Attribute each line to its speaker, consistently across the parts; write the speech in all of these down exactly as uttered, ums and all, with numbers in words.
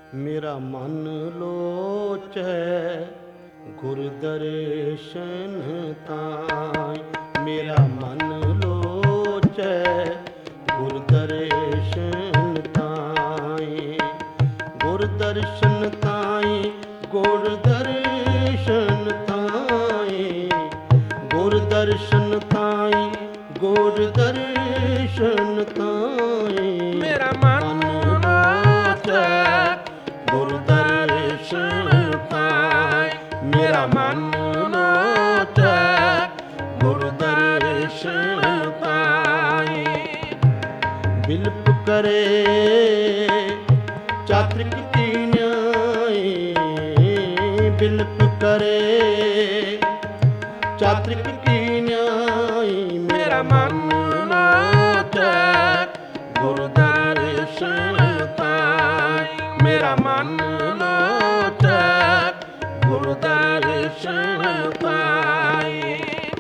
Speaker 1: ਮੇਰਾ ਮਨ ਲੋਚੈ ਗੁਰ ਦਰਸ਼ਨ ਤਾਈ। ਮੇਰਾ ਮਨ ਲੋਚੈ ਗੁਰ ਦਰਸ਼ਨ ਤਾਈ। ਗੁਰ ਦਰਸ਼ਨ ਤਾਈ, ਗੁਰ ਦਰਸ਼ਨ ਤਾਈ। ਗੁਰ ਦਰਸ਼ਨ ਤਾਈ, ਗੁਰ ਦਰਸ਼ਨ ਤਾਈ।
Speaker 2: ਮੇਰਾ ਮਨ ਲੋਚੈ
Speaker 1: ਗੁਰ ਦਰਸ਼ਨ ਤਾਈ। ਮੇਰਾ ਮਨ ਲੋਚੈ ਗੁਰ ਦਰਸ਼ਨ ਤਾਈ। ਬਿਲਪ ਕਰੇ ਚਾਤ੍ਰਿਕ ਕੀਨਿਆਈ। ਬਿਲਪ ਕਰੇ ਚਾਤ੍ਰਿਕ ਕੀਨਿਆਈ।
Speaker 2: ਮੇਰਾ ਮਨ ਲੋਚੈ ਗੁਰ ਦਰਸ਼ਨ ਤਾਈ। ਮੇਰਾ ਮਨ ਲੋਚੈ ਗੁਰ ਦਰਸ਼ਨ ਤਾਈ।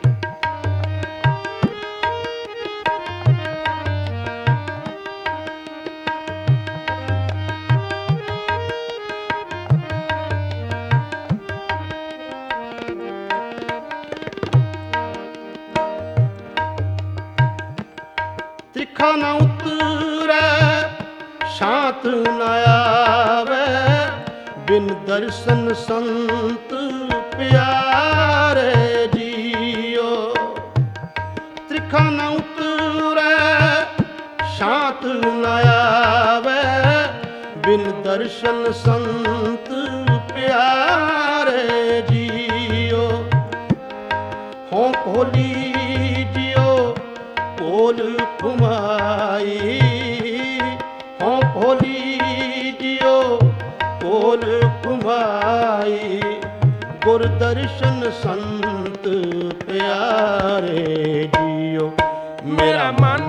Speaker 1: ਤਿੱਖਾ ਨਾ ਉਤਰੈ ਸ਼ਾਂਤ ਨ ਆਵੈ। ਬਿਨ ਦਰਸ਼ਨ ਸੰਤ ਪਿਆਰੇ ਜੀਓ। ਤਿੱਖਾ ਨਾ ਉਤਰੈ ਸ਼ਾਂਤ ਨ ਆਵੈ। ਬਿਨ ਦਰਸ਼ਨ ਸੰਤ ਪਿਆਰੇ ਜੀਓ। ਹੋਂ ਭੋਲੀ ਜਿਉ ਭੋਲ ਘੁਮਾਈ। ਹੋਂ ਭੋਲੀ ਜਿਉ ਭੋਲ ਘੁਮਾਈ। ਗੁਰ ਦਰਸ਼ਨ ਸੰਤ ਪਿਆਰੇ ਜੀਓ।
Speaker 2: ਮੇਰਾ ਮਨ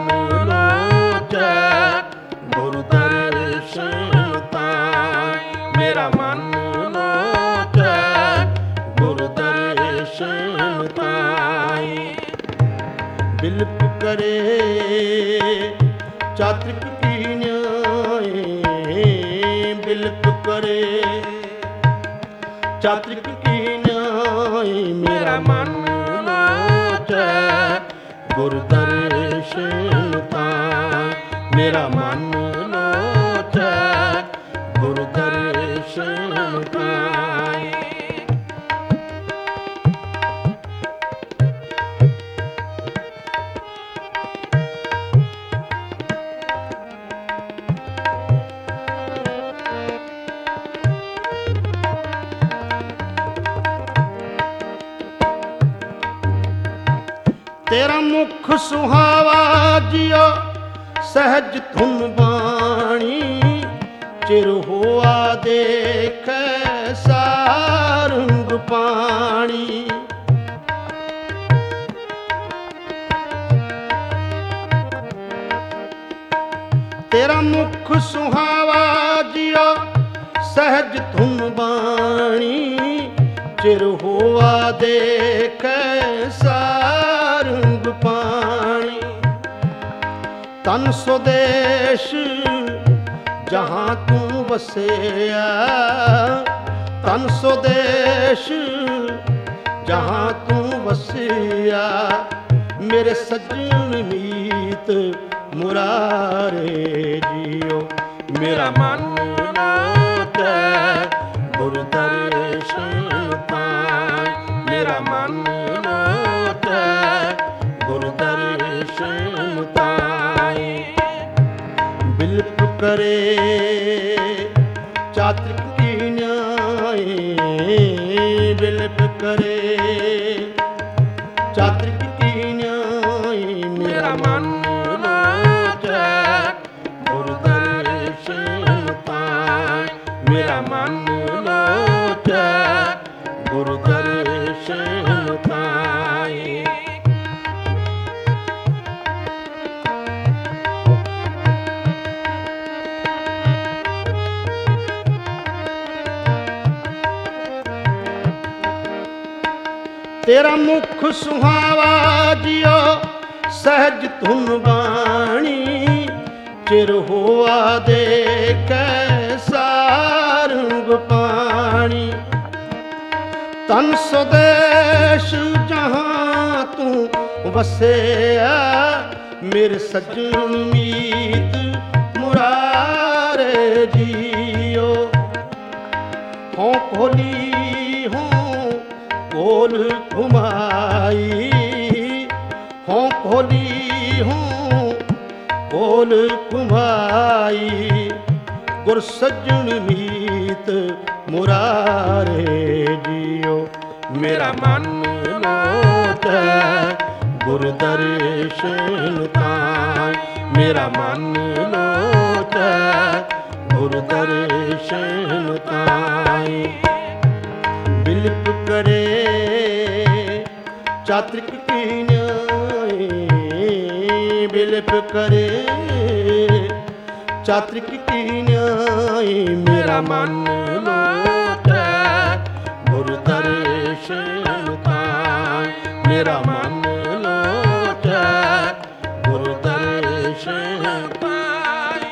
Speaker 2: ਲੋਚੈ ਗੁਰ ਦਰਸ਼ਨ ਤਾਈ। ਮੇਰਾ ਮਨ ਲੋਚੈ ਗੁਰ ਦਰਸ਼ਨ ਤਾਈ।
Speaker 1: ਬਿਲਪ ਕਰੇ ਚਾਤ੍ਰਿਕ ਕੀਨਿਆਈ। ਬਿਲਪ ਕਰੇ ਚਾਤ੍ਰਿਕ ਕੀਨਿਆਈ।
Speaker 2: ਮੇਰਾ ਮਨ ਲੋਚੈ
Speaker 1: ਗੁਰ ਦਰਸ਼ਨ ਤਾਈ। ਮੇਰਾ ਮਨ ਲੋਚੈ ਗੁਰ ਦਰਸ਼ਨ ਤਾਈ। ਤੇਰਾ ਮੁਖ ਸੁਹਾਵਾ ਜਿਉ ਸਹਿਜ ਧੁਨ ਬਾਣੀ। ਚਿਰ ਹੋਆ ਦੇਖੈ ਸਾਰੰਗ ਪਾਣੀ। ਤੇਰਾ ਮੁਖ ਸੁਹਾਵਾ ਜਿਉ ਸਹਿਜ ਧੁਨ ਬਾਣੀ। ਚਿਰ ਹੋਆ ਦੇਖੈ ਸਾਰੰਗ ਪਾਣੀ। ਤਨ ਸੁਦੇਸ਼ ਜਹਾਂ ਤੂੰ ਵਸਿਆ। ਤਨ ਸੁਦੇਸ਼ ਜਹਾਂ ਤੂੰ ਵਸਿਆ। ਮੇਰੇ ਸੱਜਣ ਮੀਤ ਮੁਰਾਰੇ ਜੀਓ। ਮੇਰਾ ਮਨ ਲੋਚੈ ਗੁਰ ਦਰਸ਼ਨ ਤਾਈ। ਮੇਰਾ ਮਨ ਲੋਚੈ ਗੁਰ ਦਰਸ਼ਨ ਤਾਈ। ਬਿਲਪ ਕਰੇ ਚਾਤ੍ਰਿਕ ਕੀਨਿਆਈ। ਬਿਲਪ ਕਰੇ ਚਾਤ੍ਰਿਕ ਕੀਨਿਆਈ।
Speaker 2: ਮੇਰਾ ਮਨ ਲੋਚੈ ਗੁਰ ਦਰਸ਼ਨ ਤਾਈ। ਮੇਰਾ ਮਨ ਲੋਚੈ ਗੁਰ ਦਰਸ਼ਨ ਤਾਈ।
Speaker 1: ਤੇਰਾ ਮੁਖ ਸੁਹਾਵਾ ਜਿਉ ਸਹਿਜ ਧੁਨ ਬਾਣੀ। ਚਿਰ ਹੋਆ ਦੇਖੈ ਸਾ ਪ੍ਰਭ ਪਾਣੀ। ਤਨ ਸੁਦੇਸ਼ ਜਹਾਂ ਤੂੰ ਵਸਿਆ, ਮੇਰੇ ਸੱਜਣ ਮੀਤ ਮੁਰਾਰੇ ਜੀਓ। ਹੋਂ ਕੋਲੀ ਹੋਂ ਕੋਲ ਘੁਮਾਈ, ਹੋਂ ਕੋਲੀ ਹੋਂ ਕੋਲ ਘੁਮਾਈ। ਗੁਰ ਸੱਜਣ ਮੀਤ ਮੁਰਾਰੇ ਜੀਓ।
Speaker 2: ਮੇਰਾ ਮਨ ਲੋਚੈ ਗੁਰ ਦਰਸ਼ਨ ਤਾਈ, ਮੇਰਾ ਮਨ ਲੋਚੈ ਗੁਰ ਦਰਸ਼ਨ ਤਾਈ।
Speaker 1: ਬਿਲਪ ਕਰੇ ਚਾਤ੍ਰਿਕ ਕੀ ਨਿਆਏ, ਬਿਲਪ ਕਰੇ ਚਾਤ੍ਰਿਕ ਕੀ ਨਿਆਏ।
Speaker 2: ਮੇਰਾ ਮਨ ਲੋਚੈ ਗੁਰ ਦਰਸ਼ਨ ਤਾਈ, ਮੇਰਾ ਮਨ ਲੋਚੈ ਗੁਰ ਦਰਸ਼ਨ ਤਾਈ।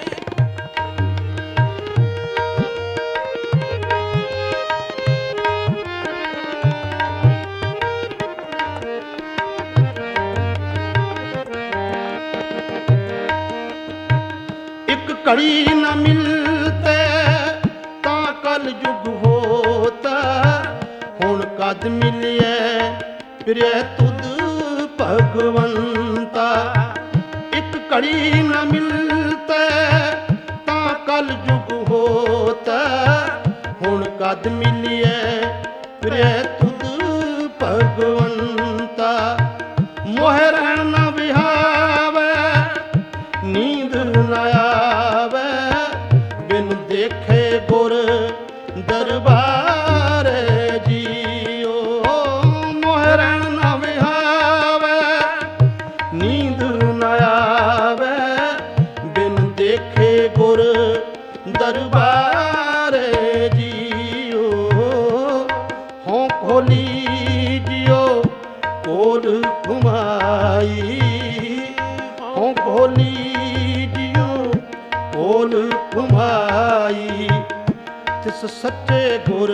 Speaker 1: ਇੱਕ ਘੜੀ ਨ ਮਿਲਤੇ ਤਾਂ ਕਲ ਯੁਗ ਹੋਤਾ। ਹੁਣ ਕਦ ਮਿਲਿਐ ਫਿਰੈ ਤੁਧ ਭਗਵੰਤਾ। ਇੱਕ ਘੜੀ ਨ ਮਿਲਤੇ ਤਾਂ ਕਲ ਯੁਗ ਹੋਤਾ। ਹੁਣ ਕਦ ਮਿਲਿਐ ਫਿਰੈ ਤੁਧ ਭਗਵੰਤਾ। ਮੋਹਿ ਰਹਿਣ ਨ ਵਿਹਾਵੈ, ਨੀਂਦ ਨ ਆਵੈ, ਬਿਨ ਦੇਖੇ ਗੁਰ ਦਰਬਾਰ ਜੀਓ। ਮੋਹਿ ਰਹਿਣ ਨ ਵਿਹਾਵੈ, ਨੀਂਦ ਨ ਆਵੈ, ਬਿਨ ਦੇਖੇ ਗੁਰ ਦਰਬਾਰ ਜੀਓ। ਹੋਂ ਖੋਲੀ ਜਿਉ ਕੋਲ ਘੁਮਾਈ, ਹੋਂ ਖੋਲੀ ਜਿਉ ਕੋਲ ਘੁਮਾਈ। ਤਿਸ ਸੱਚੇ ਗੁਰ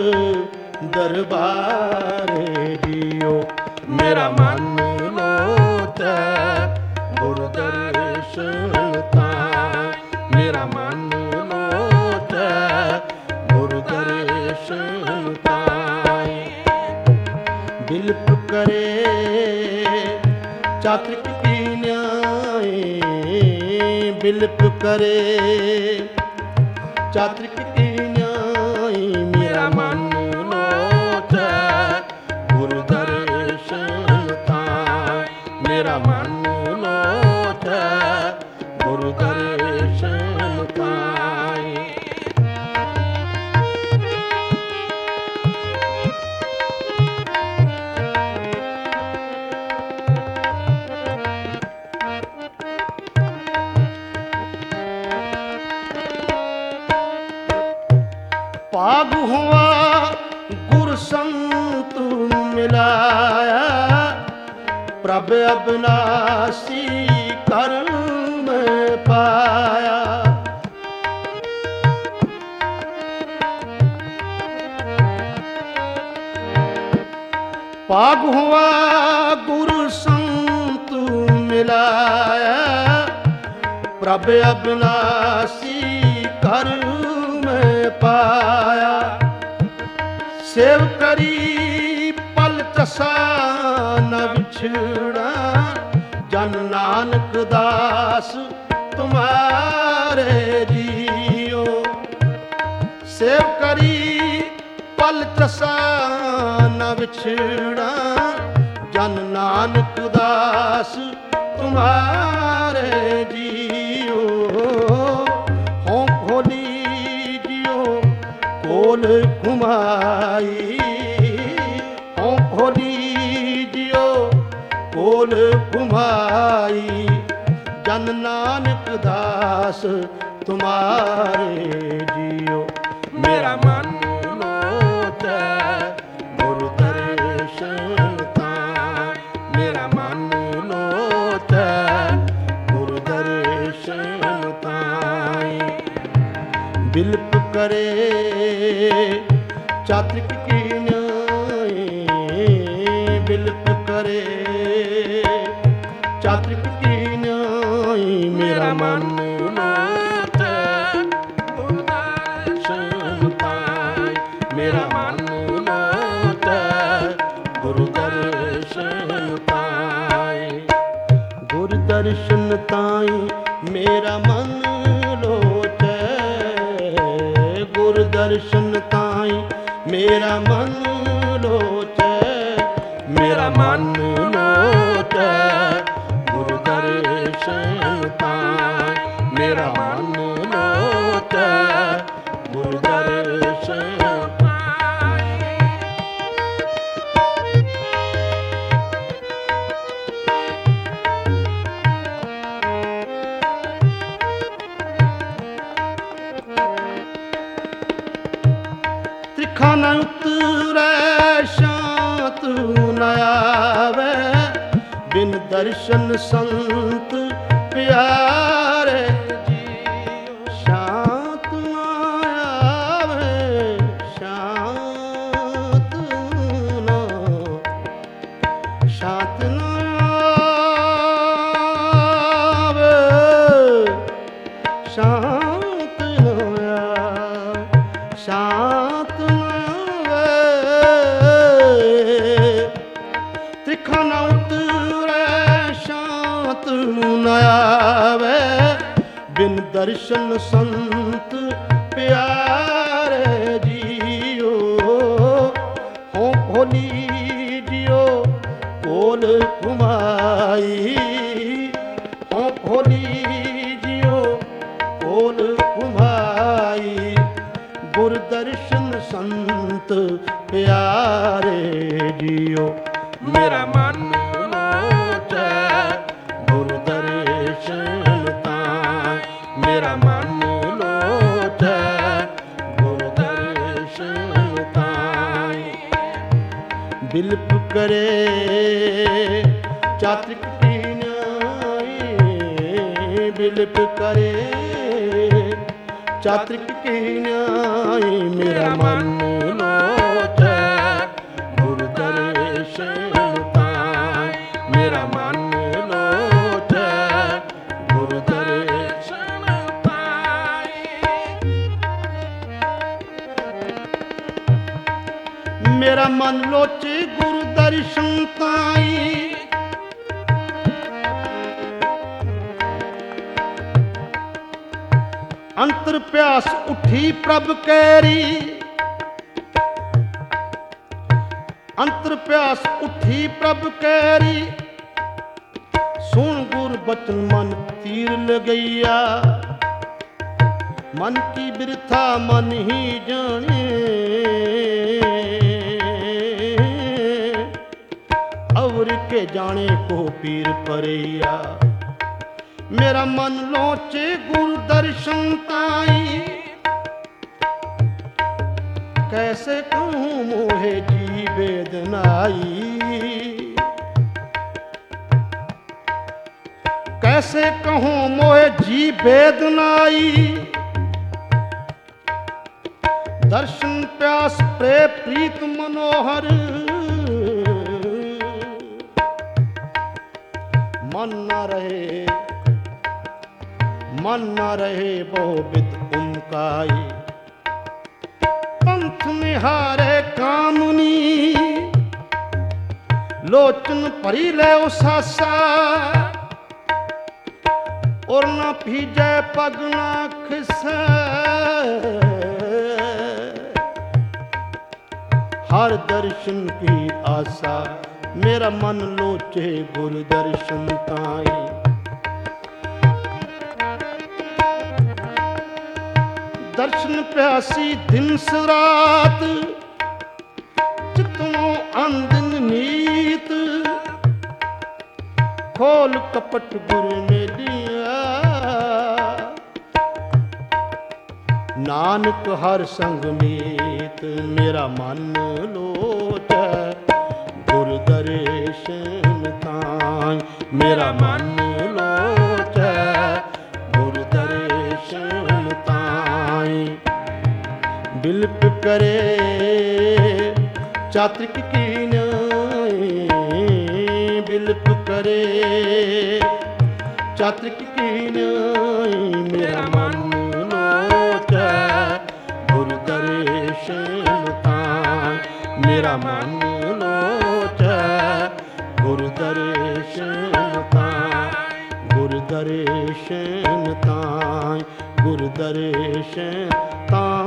Speaker 1: ਦਰਬਾਰ ਜੀਓ।
Speaker 2: ਮੇਰਾ ਮਨ ਲੋਚੈ ਗੁਰ ਦਰਸ਼ਨ ਤਾਈ, ਮੇਰਾ ਮਨ ਲੋਚੈ ਗੁਰ ਦਰਸ਼ਨ ਤਾਈ।
Speaker 1: ਬਿਲਪ ਕਰੇ ਚਾਤ੍ਰਿਕ ਕੀ ਨਿਆਏ, ਬਿਲਪ ਕਰੇ ਚਾਤ੍ਰਿਕ ਕੀ ਨਿਆਏ।
Speaker 2: ਮੇਰਾ ਮਨ ਲੋਚੈ ਗੁਰ ਦਰਸ਼ਨ ਤਾਈ, ਮੇਰਾ ਮਨ ਲੋਚੈ ਗੁਰ ਦਰਸ਼ਨ ਤਾਈ।
Speaker 1: ਭਾਗ ਹੁਆ ਗੁਰ ਸੰਤ ਮਿਲਾਇਆ। ਪ੍ਰਭ ਅਬਨਾਸੀ ਕਰਮ ਪਾਇਆ। ਭਾਗ ਹੁਆ ਗੁਰ ਸੰਤ ਮਿਲਾਇਆ। ਪ੍ਰਭ ਅਬਨਾਸੀ ਕਰਮ ਪਾਇਆ। ਸੇਵ ਕਰੀ ਪਲ ਚਸਾ ਨ ਵਿਛੜਾ। ਜਨ ਨਾਨਕ ਦਾਸ ਤੁਮਾਰੇ ਜੀਓ। ਸੇਵ ਕਰੀ ਪਲ ਚਸਾ ਨ ਵਿਛੜਾ। ਜਨ ਨਾਨਕ ਦਾਸ ਤੁਮਾਰੇ ਜੀਓ। ਹੋਂ ਖੋਲੀ ਜਿਉ ਕੋਲ ਘੁਮਾਈ। ਹੋਂ ਖੋਲੀ ਜਿਉ ਕੋਲ ਘੁਮਾਈ। ਜਨ ਨਾਨਕ ਦਾਸ ਤੁਮਾਰੇ ਜੀਓ।
Speaker 2: ਮੇਰਾ ਮਨ ਲੋਚੈ ਗੁਰ ਦਰਸ਼ਨ ਤਾਈ, ਮੇਰਾ ਮਨ ਲੋਚੈ ਗੁਰ ਦਰਸ਼ਨ ਤਾਈ।
Speaker 1: ਬਿਲਪ करे चात्रिक की न्याय बिलप करे चात्रिक की न्याय मेरा मन
Speaker 2: लोचे गुरुदर्शन पाए मेरा मन लोचे गुरुदर्शन पाए
Speaker 1: गुरुदर्शन ताई मेरा मन लोचे गुरुदर्शन ताई मेरा मन लोचे
Speaker 2: मेरा मन लोचे गुरुदर्शन पाए मेरा मन लोचे गुरुदर्शन पाए
Speaker 1: त्रिखाना उतरै शांत न आवे बिन दर्शन संत प्यारे शांत न आवे शांत न शांत न आवे शांत न आवे शांत न आवे त्रिखाना उतरै शांत न आवे बिन दर्शन संत प्यारे जियो हो भोली जियो कोल घुमाई हो भोली जियो कोल घुमाई गुरदर्शन संत प्यारे जियो
Speaker 2: मेरा मन लोचे गुरुदर्शन ताई मेरा मन लोचे गुरुदर्शन ताई
Speaker 1: बिलप करे चात्रिक की न्याय बिलप करे चात्रिक की न्याय मेरा मन
Speaker 2: लोचे गुरुदर्शन ताई मेरा मन लोचे गुरुदर्शन ताई
Speaker 1: मेरा मन लोचे गुरुदर्शन ताई अंतर प्यास उठी प्रभ कैरी अंतर प्यास उठी प्रभ कैरी सुन गुर बचन मन तीर लगैया मन की बिरथा मन ही जाने और के जाने को पीर परैया मेरा मन लोचे गुरु दर्शन ताई कैसे कहूँ मोहे जी वेदनाई कैसे कहूँ मोहे जी वेदनाई दर्शन प्यास प्रे प्रीत मनोहर मन न रहे मन न रहे बहुविध उमकाई पंथ निहारे कामुनी लोचन भरी ले उसासा और न भीजे पग न खिसे हर दर्शन की आशा मेरा मन लोचे गुरु दर्शन ताई दर्शन प्यासी दिन सरात चितों अंदिन नीत खोल कपट गुरु मेलिया नानक हर संग मीत मेरा मन लोचे गुरु दर्शन ताई मेरा मन लोचे गुरु दर्शन ताई चात्रिक कीन बिलप करे, चात्रिक कीन मेरा मन लोचै गुरु दर्शन ताय, मेरा मन लोचै गुरु दर्शन ताय, गुरु दर्शन ताय, गुरु दर्शन ताय।